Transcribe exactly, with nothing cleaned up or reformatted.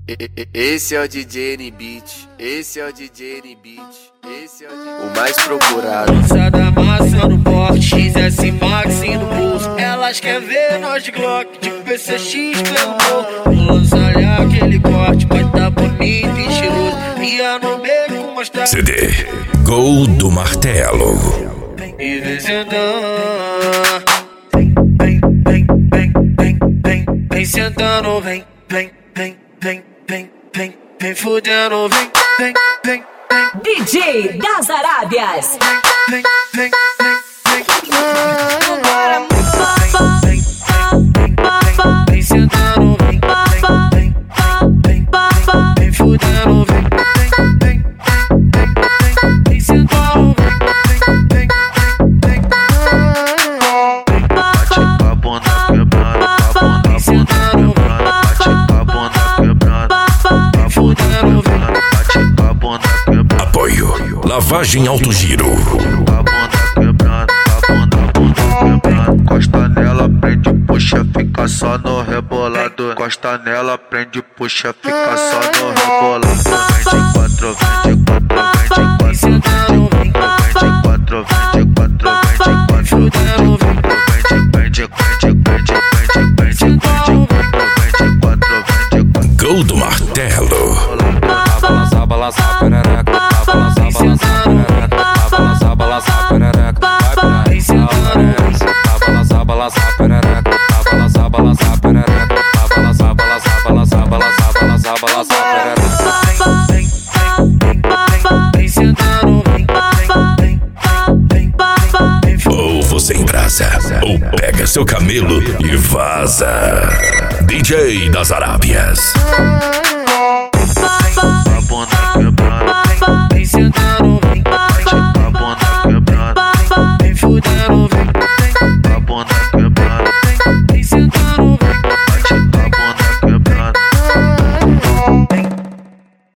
Esse é o D J N-Beat, esse é o D J N-Beat, esse é o, D J... o mais procurado. Lançada massa no porte, X S Max no bolso. Elas querem ver nós de Glock, de P C X pelo corpo. Vou lançar-lhe aquele corte, vai tá bonito e cheiroso. Ia no beco mostrar C D Gol do Martelo. E vem sentando, vem, vem, vem, vem, vem, vem, vem sentando, vem, vem, vem, vem, vem, vem, vem fudendo, vem, vem, vem, vem. D J das Arábias. Vem, vem, vem, vem, Agora vem, vem, vem, vem sentando, vem, vem, vem, vem, vem, vem fudendo, vem, vem, vem, vem, vem sentando, vem, vem, vem, vem. Bate com a bunda quebrada, com a bunda, bunda quebrada. Bate com a bunda quebrada, com a bunda quebrada. Bate com a bunda quebrada. Apoio Lavagem Alto Giro. Com a bunda quebrada, com a bunda, bunda quebrada. Costa nela, prende, puxa, fica só no rebolado. Costa nela, prende, puxa, fica só no rebolado. Vende quatro, vende quatro, vende quatro, vende quatro, vende quatro, vende quatro, vende quatro, vende, vende, vende, vende, vende, vende quatro, vende quatro. Gol do Martelo. Balançar, balançar, perereca. Balançar, balançar, perereca. Balançar, balançar, perereca. Vai pra balançar, balançar, perereca. Balançar, balançar, perereca. Balançar, balançar, balançar, balançar, balançar, balançar, perereca. Vem, vem, vem, vem sentando, vem, vem, vem, vem, vem. Ou você embrasa, ou pega seu camelo e vaza. D J das Arábias.